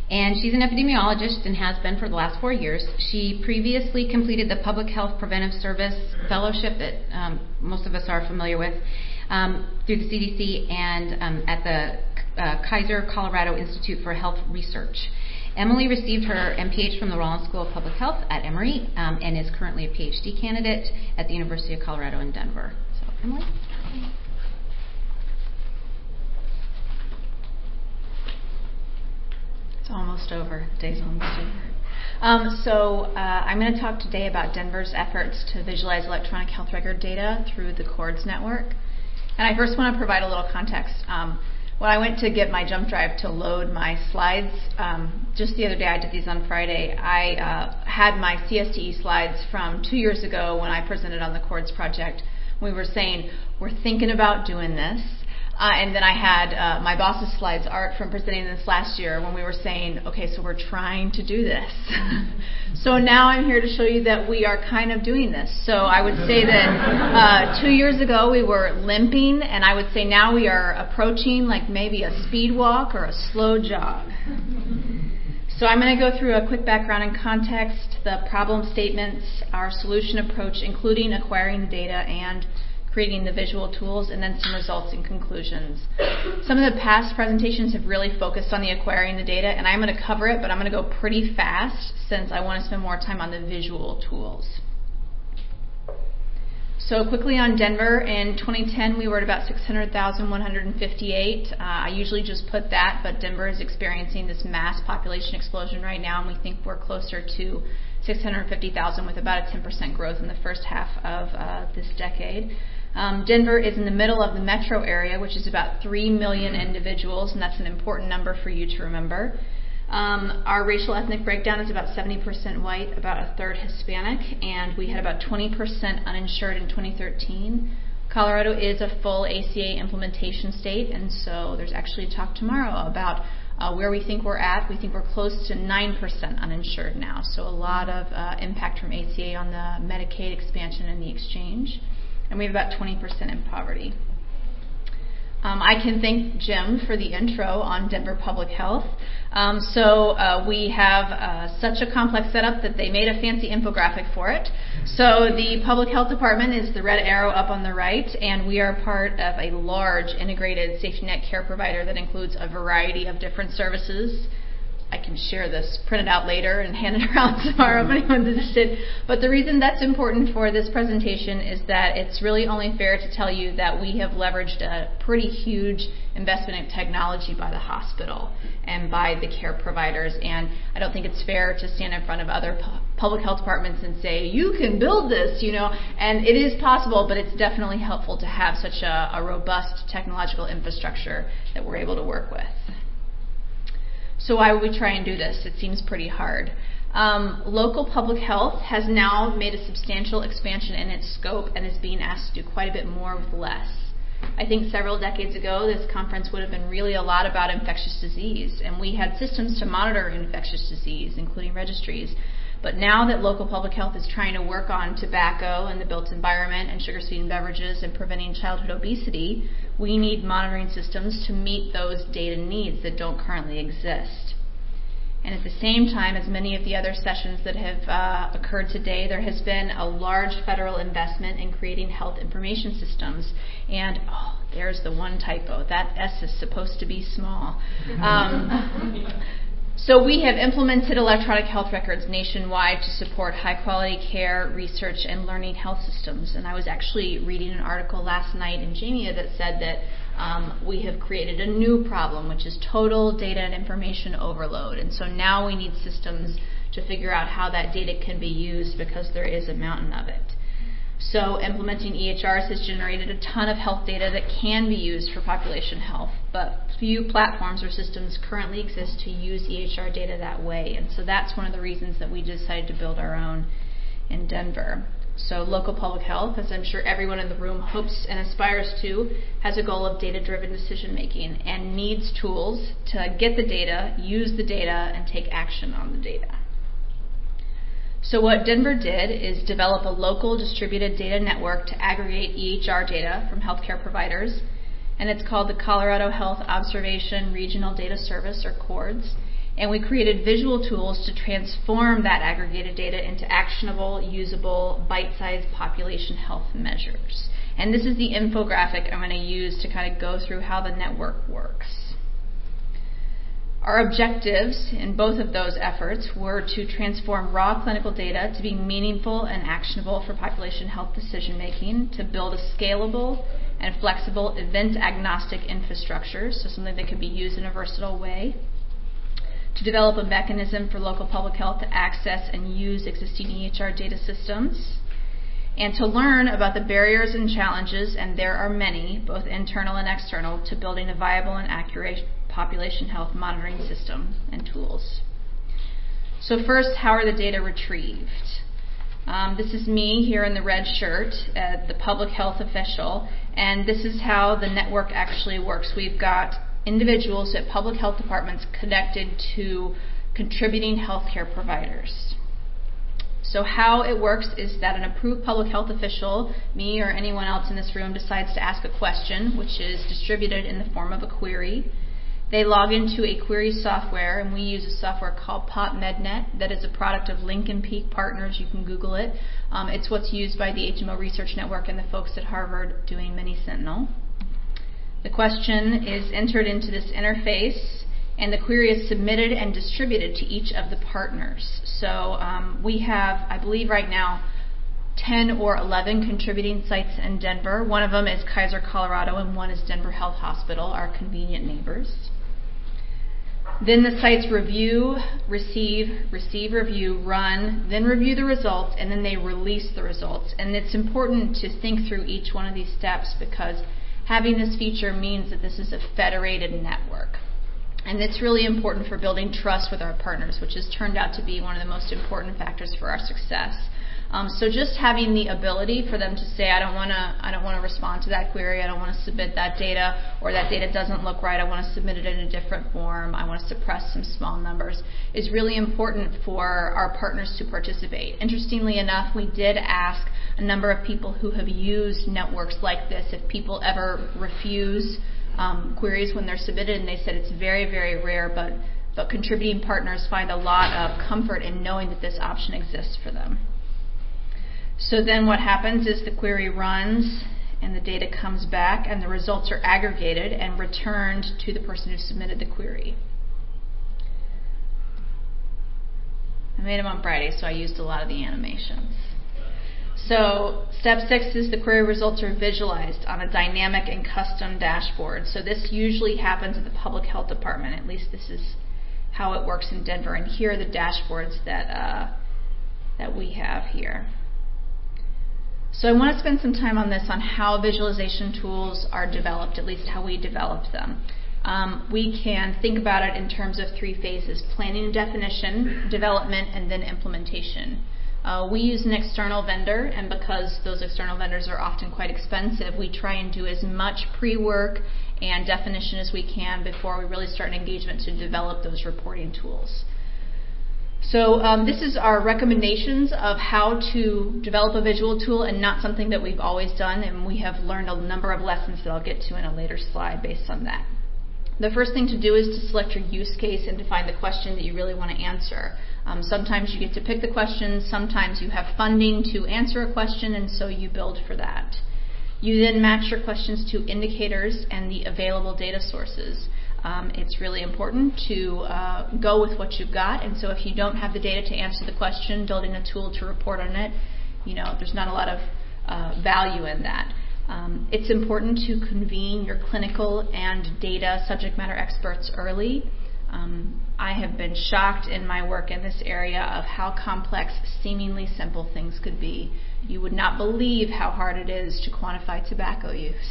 And she's an epidemiologist and has been for the last 4 years. She previously completed the Public Health Preventive Service Fellowship that most of us are familiar with through the CDC and at the Kaiser Colorado Institute for Health Research. Emily received her MPH from the Rollins School of Public Health at Emory and is currently a PhD candidate at the University of Colorado in Denver. So, Emily? It's almost over. The day's almost over. I'm going to talk today about Denver's efforts to visualize electronic health record data through the CORDS network. And I first want to provide a little context. When I went to get my jump drive to load my slides, just the other day, I did these on Friday, I had my CSTE slides from 2 years ago when I presented on the CORDS project. We were saying, we're thinking about doing this. And then I had my boss's slides, Art, from presenting this last year when we were saying, okay, so we're trying to do this. So now I'm here to show you that we are kind of doing this. So I would say that 2 years ago we were limping, and I would say now we are approaching like maybe a speed walk or a slow jog. So I'm going to go through a quick background and context, the problem statements, our solution approach, including acquiring the data and creating the visual tools, and then some results and conclusions. Some of the past presentations have really focused on the acquiring the data, and I'm going to cover it, but I'm going to go pretty fast since I want to spend more time on the visual tools. So quickly on Denver, in 2010 we were at about 600,158. I usually just put that, but Denver is experiencing this mass population explosion right now, and we think we're closer to 650,000 with about a 10% growth in the first half of this decade. Denver is in the middle of the metro area, which is about 3 million individuals, and that's an important number for you to remember. Our racial ethnic breakdown is about 70% white, about a third Hispanic, and we had about 20% uninsured in 2013. Colorado is a full ACA implementation state, and so there's actually a talk tomorrow about where we think we're at. We think we're close to 9% uninsured now, so a lot of impact from ACA on the Medicaid expansion and the exchange. And we have about 20% in poverty. I can thank Jim for the intro on Denver Public Health. We have such a complex setup that they made a fancy infographic for it. So the Public Health Department is the red arrow up on the right, and we are part of a large integrated safety net care provider that includes a variety of different services. I can share this, print it out later, and hand it around tomorrow if anyone's interested. But the reason that's important for this presentation is that it's really only fair to tell you that we have leveraged a pretty huge investment in technology by the hospital and by the care providers. And I don't think it's fair to stand in front of other public health departments and say, you can build this, And it is possible, but it's definitely helpful to have such a robust technological infrastructure that we're able to work with. So why would we try and do this? It seems pretty hard. Local public health has now made a substantial expansion in its scope and is being asked to do quite a bit more with less. I think several decades ago, this conference would have been really a lot about infectious disease, and we had systems to monitor infectious disease, including registries. But now that local public health is trying to work on tobacco and the built environment and sugar-sweetened beverages and preventing childhood obesity, we need monitoring systems to meet those data needs that don't currently exist. And at the same time, as many of the other sessions that have occurred today, there has been a large federal investment in creating health information systems. And, there's the one typo. That S is supposed to be small. So we have implemented electronic health records nationwide to support high-quality care, research, and learning health systems. And I was actually reading an article last night in Jamia that said that we have created a new problem, which is total data and information overload. And so now we need systems to figure out how that data can be used because there is a mountain of it. So implementing EHRs has generated a ton of health data that can be used for population health, but few platforms or systems currently exist to use EHR data that way. And so that's one of the reasons that we decided to build our own in Denver. So local public health, as I'm sure everyone in the room hopes and aspires to, has a goal of data-driven decision-making and needs tools to get the data, use the data, and take action on the data. So what Denver did is develop a local distributed data network to aggregate EHR data from healthcare providers, and it's called the Colorado Health Observation Regional Data Service, or CORDS. And we created visual tools to transform that aggregated data into actionable, usable, bite-sized population health measures. And this is the infographic I'm going to use to kind of go through how the network works. Our objectives in both of those efforts were to transform raw clinical data to be meaningful and actionable for population health decision making, to build a scalable and flexible event-agnostic infrastructure, so something that could be used in a versatile way, to develop a mechanism for local public health to access and use existing EHR data systems, and to learn about the barriers and challenges, and there are many, both internal and external, to building a viable and accurate population health monitoring system and tools. So first, how are the data retrieved? This is me here in the red shirt, the public health official, and this is how the network actually works. We've got individuals at public health departments connected to contributing healthcare providers. So how it works is that an approved public health official, me or anyone else in this room, decides to ask a question, which is distributed in the form of a query. They log into a query software, and we use a software called PopMedNet that is a product of Lincoln Peak Partners. You can Google it. It's what's used by the HMO Research Network and the folks at Harvard doing Mini-Sentinel. The question is entered into this interface, and the query is submitted and distributed to each of the partners. So we have, I believe right now, 10 or 11 contributing sites in Denver. One of them is Kaiser, Colorado, and one is Denver Health Hospital, our convenient neighbors. Then the sites review, receive, review, run, then review the results, and then they release the results. And it's important to think through each one of these steps because having this feature means that this is a federated network. And it's really important for building trust with our partners, which has turned out to be one of the most important factors for our success. So just having the ability for them to say, I don't want to respond to that query, I don't want to submit that data, or that data doesn't look right, I want to submit it in a different form, I want to suppress some small numbers, is really important for our partners to participate. Interestingly enough, we did ask a number of people who have used networks like this if people ever refuse queries when they're submitted, and they said it's very, very rare, but contributing partners find a lot of comfort in knowing that this option exists for them. So then what happens is the query runs and the data comes back and the results are aggregated and returned to the person who submitted the query. I made them on Friday, so I used a lot of the animations. So step 6 is the query results are visualized on a dynamic and custom dashboard. So this usually happens at the public health department. At least this is how it works in Denver. And here are the dashboards that we have here. So I want to spend some time on this, on how visualization tools are developed, at least how we develop them. We can think about it in terms of 3 phases: planning and definition, development, and then implementation. We use an external vendor, and because those external vendors are often quite expensive, we try and do as much pre-work and definition as we can before we really start an engagement to develop those reporting tools. So this is our recommendations of how to develop a visual tool, and not something that we've always done, and we have learned a number of lessons that I'll get to in a later slide based on that. The first thing to do is to select your use case and define the question that you really want to answer. Sometimes you get to pick the question, sometimes you have funding to answer a question, and so you build for that. You then match your questions to indicators and the available data sources. It's really important to go with what you've got, and so if you don't have the data to answer the question, building a tool to report on it, there's not a lot of value in that. It's important to convene your clinical and data subject matter experts early. I have been shocked in my work in this area of how complex seemingly simple things could be. You would not believe how hard it is to quantify tobacco use.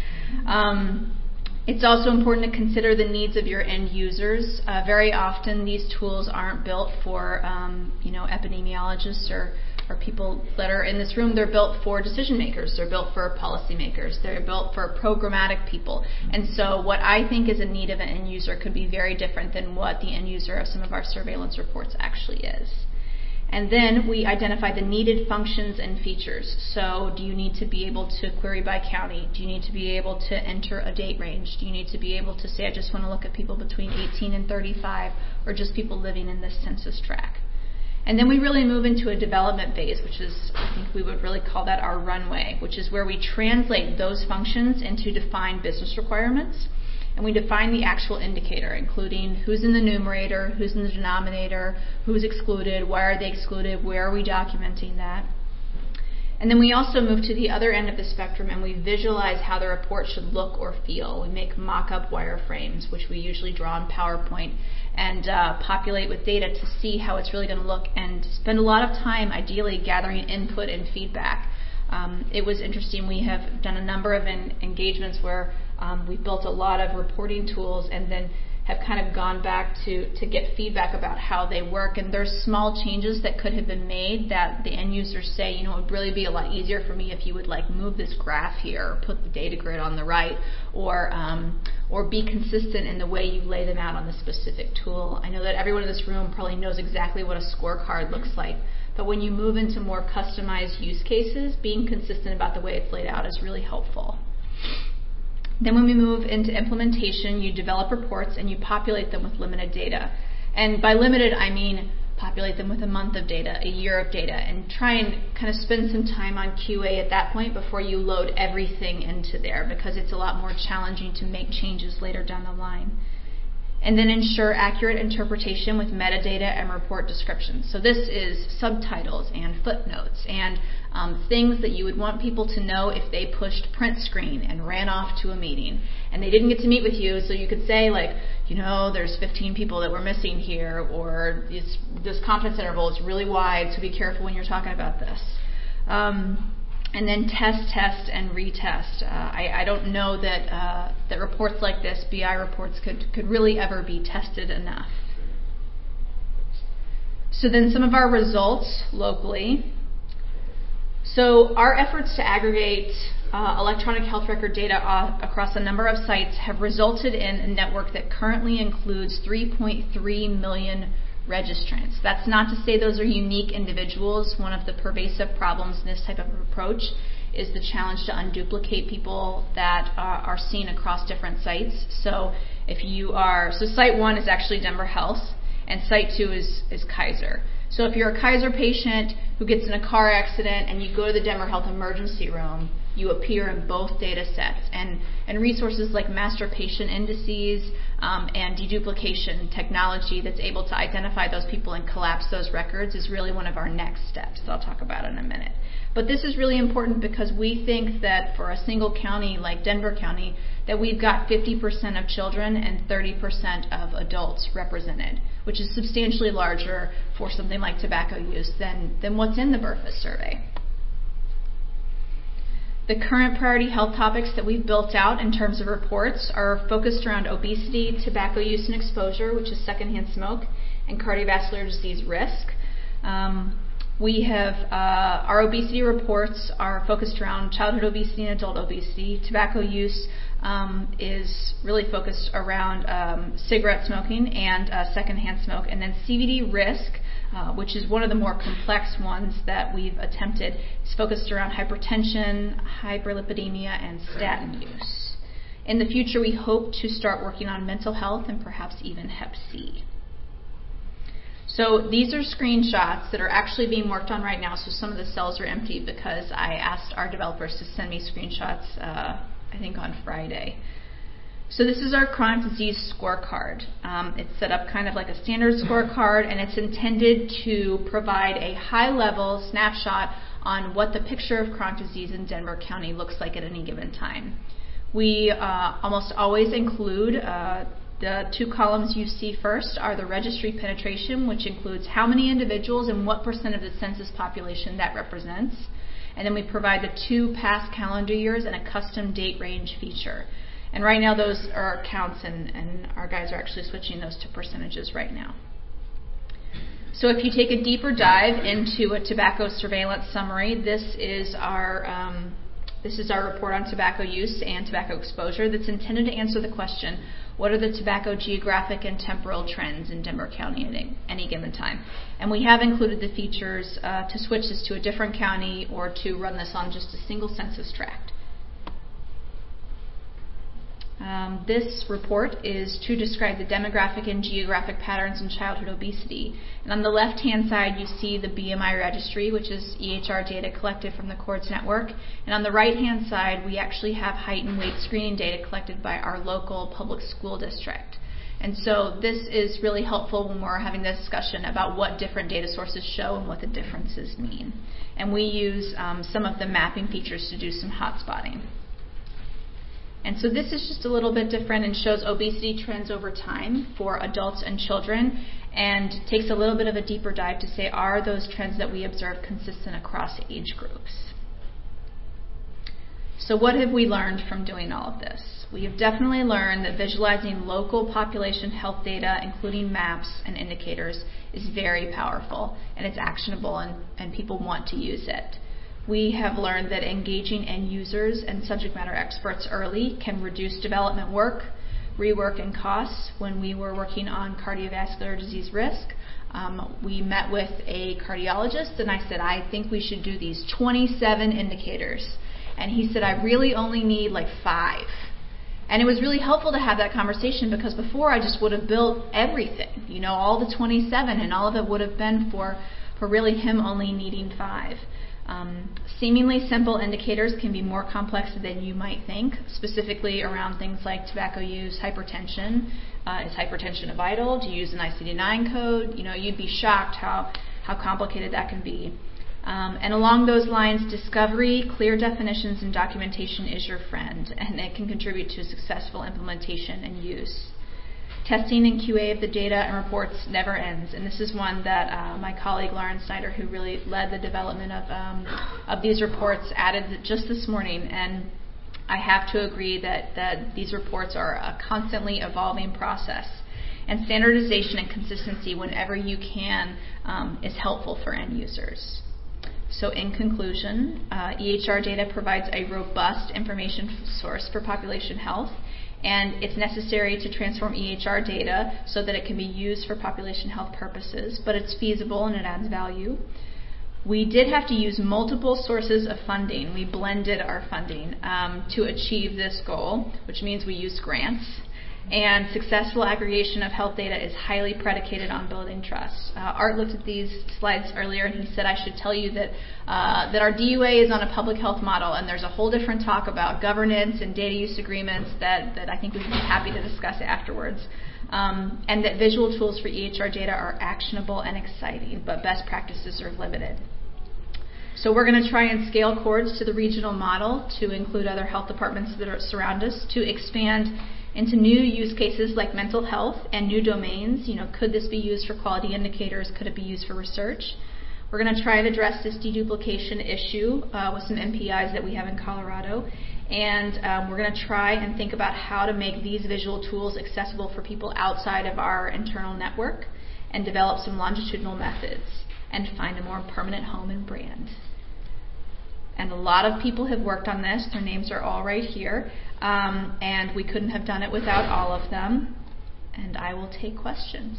It's also important to consider the needs of your end users. Very often these tools aren't built for epidemiologists or people that are in this room. They're built for decision makers. They're built for policymakers. They're built for programmatic people. And so what I think is a need of an end user could be very different than what the end user of some of our surveillance reports actually is. And then we identify the needed functions and features. So do you need to be able to query by county? Do you need to be able to enter a date range? Do you need to be able to say, I just want to look at people between 18 and 35, or just people living in this census tract? And then we really move into a development phase, which is, I think we would really call that our runway, which is where we translate those functions into defined business requirements. And we define the actual indicator, including who's in the numerator, who's in the denominator, who's excluded, why are they excluded, where are we documenting that. And then we also move to the other end of the spectrum and we visualize how the report should look or feel. We make mock-up wireframes, which we usually draw in PowerPoint, and populate with data to see how it's really going to look, and spend a lot of time, ideally, gathering input and feedback. It was interesting. We have done a number of engagements where we've built a lot of reporting tools and then have kind of gone back to get feedback about how they work. And there's small changes that could have been made that the end users say, it would really be a lot easier for me if you would move this graph here, or put the data grid on the right, or be consistent in the way you lay them out on the specific tool. I know that everyone in this room probably knows exactly what a scorecard looks like. But when you move into more customized use cases, being consistent about the way it's laid out is really helpful. Then when we move into implementation, you develop reports and you populate them with limited data. And by limited, I mean populate them with a month of data, a year of data, and try and kind of spend some time on QA at that point before you load everything into there, because it's a lot more challenging to make changes later down the line. And then ensure accurate interpretation with metadata and report descriptions. So this is subtitles and footnotes and things that you would want people to know if they pushed print screen and ran off to a meeting and they didn't get to meet with you, so you could say there's 15 people that we're missing here, or this confidence interval is really wide, so be careful when you're talking about this. And then test, and retest. I don't know that reports like this, BI reports, could really ever be tested enough. So then some of our results locally. So our efforts to aggregate electronic health record data across a number of sites have resulted in a network that currently includes 3.3 million registrants. That's not to say those are unique individuals. One of the pervasive problems in this type of approach is the challenge to unduplicate people that are seen across different sites. So site 1 is actually Denver Health, and site 2 is Kaiser. So if you're a Kaiser patient who gets in a car accident and you go to the Denver Health emergency room, you appear in both data sets. And resources like master patient indices and deduplication technology that's able to identify those people and collapse those records is really one of our next steps that I'll talk about in a minute. But this is really important because we think that for a single county like Denver County, that we've got 50% of children and 30% of adults represented, which is substantially larger for something like tobacco use than what's in the BRFIS survey. The current priority health topics that we've built out in terms of reports are focused around obesity, tobacco use and exposure, which is secondhand smoke, and cardiovascular disease risk. We have our obesity reports are focused around childhood obesity and adult obesity. Tobacco use is really focused around cigarette smoking and secondhand smoke. And then CVD risk, which is one of the more complex ones that we've attempted, is focused around hypertension, hyperlipidemia, and statin use. In the future, we hope to start working on mental health and perhaps even Hep C. So these are screenshots that are actually being worked on right now. So some of the cells are empty because I asked our developers to send me screenshots, I think on Friday. So this is our chronic disease scorecard. It's set up kind of like a standard scorecard, and it's intended to provide a high-level snapshot on what the picture of chronic disease in Denver County looks like at any given time. We almost always include the two columns you see first are the registry penetration, which includes how many individuals and what % of the census population that represents. And then we provide the 2 past calendar years and a custom date range feature. And right now those are counts, and our guys are actually switching those to percentages right now. So if you take a deeper dive into a tobacco surveillance summary, this is our report on tobacco use and tobacco exposure that's intended to answer the question, What are the tobacco geographic and temporal trends in Denver County at any given time? And we have included the features to switch this to a different county or to run this on just a single census tract. This report is to describe the demographic and geographic patterns in childhood obesity. And on the left-hand side, you see the BMI registry, which is EHR data collected from the CORDS network. And on the right-hand side, we actually have height and weight screening data collected by our local public school district. And so this is really helpful when we're having this discussion about what different data sources show and what the differences mean. And we use some of the mapping features to do some hotspotting. And so this is just a little bit different and shows obesity trends over time for adults and children, and takes a little bit of a deeper dive to say, are those trends that we observe consistent across age groups? So what have we learned from doing all of this? We have definitely learned that visualizing local population health data, including maps and indicators, is very powerful, and it's actionable, and people want to use it. We have learned that engaging end users and subject matter experts early can reduce development work, rework, and costs. When we were working on cardiovascular disease risk, we met with a cardiologist, and I said, I think we should do these 27 indicators. And he said, I really only need like 5. And it was really helpful to have that conversation, because before I just would have built everything, all the 27, and all of it would have been for really him only needing 5. Seemingly simple indicators can be more complex than you might think, specifically around things like tobacco use, hypertension. Is hypertension vital? Do you use an ICD-9 code? You'd be shocked how complicated that can be. And along those lines, discovery, clear definitions, and documentation is your friend, and it can contribute to successful implementation and use. Testing and QA of the data and reports never ends, and this is one that my colleague Lauren Snyder, who really led the development of these reports, added just this morning. And I have to agree that these reports are a constantly evolving process, and standardization and consistency whenever you can is helpful for end users. So in conclusion, EHR data provides a robust information source for population health, and it's necessary to transform EHR data so that it can be used for population health purposes, but it's feasible and it adds value. We did have to use multiple sources of funding. We blended our funding to achieve this goal, which means we used grants. And successful aggregation of health data is highly predicated on building trust. Art looked at these slides earlier, and he said I should tell you that our DUA is on a public health model, and there's a whole different talk about governance and data use agreements that I think we'd be happy to discuss afterwards. And that visual tools for EHR data are actionable and exciting, but best practices are limited. So we're going to try and scale CORDS to the regional model to include other health departments that surround us, to expand into new use cases like mental health and new domains. Could this be used for quality indicators? Could it be used for research? We're going to try and address this deduplication issue with some MPIs that we have in Colorado. And we're going to try and think about how to make these visual tools accessible for people outside of our internal network, and develop some longitudinal methods and find a more permanent home and brand. And a lot of people have worked on this. Their names are all right here. And we couldn't have done it without all of them. And I will take questions.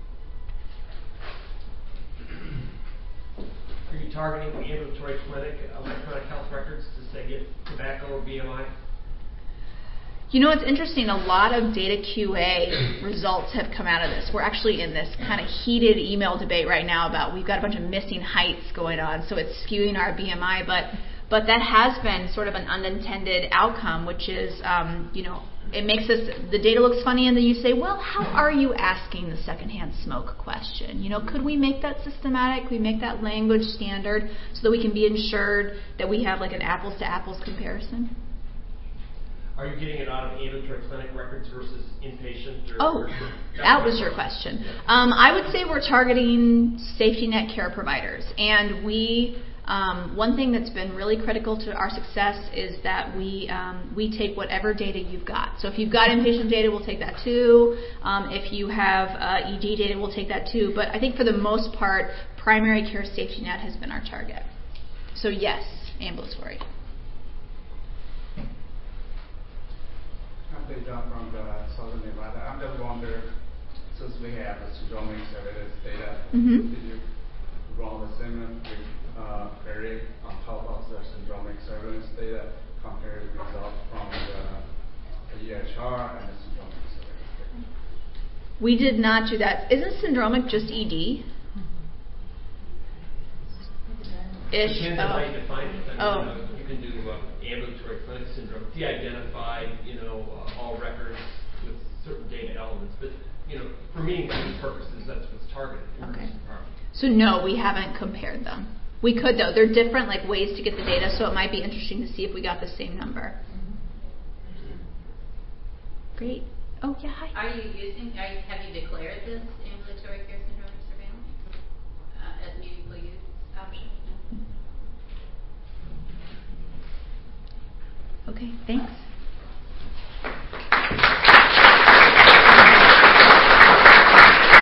Are you targeting the ambulatory clinic electronic health records to say get tobacco or BMI? It's interesting. A lot of data QA results have come out of this. We're actually in this kind of heated email debate right now about we've got a bunch of missing heights going on, so it's skewing our BMI. But that has been sort of an unintended outcome, which is, it makes the data looks funny, and then you say, well, how are you asking the secondhand smoke question? Could we make that systematic? Could we make that language standard so that we can be ensured that we have like an apples to apples comparison? Are you getting it out of ambulatory clinic records versus inpatient? That was your question. I would say we're targeting safety net care providers, and one thing that's been really critical to our success is that we take whatever data you've got. So if you've got inpatient data, we'll take that too. If you have ED data, we'll take that too. But I think for the most part, primary care safety net has been our target. So yes, ambulatory. I'm John from Southern Nevada. wonder, since we have the syndromic surveillance data, Mhm. did you run the same query on top of the syndromic surveillance data, compare the results from the EHR and the syndromic surveillance data? We did not do that. Isn't syndromic just ED? Ish. Depends on how you define it. Oh. You can do ambulatory clinic syndrome, de-identified, all records with certain data elements. But, for meaning purposes, that's what's targeted. Okay. So no, we haven't compared them. We could though. They're different ways to get the data, so it might be interesting to see if we got the same number. Great. Oh yeah, hi. Have you declared this ambulatory care syndrome surveillance as meaningful use option? Okay, thanks.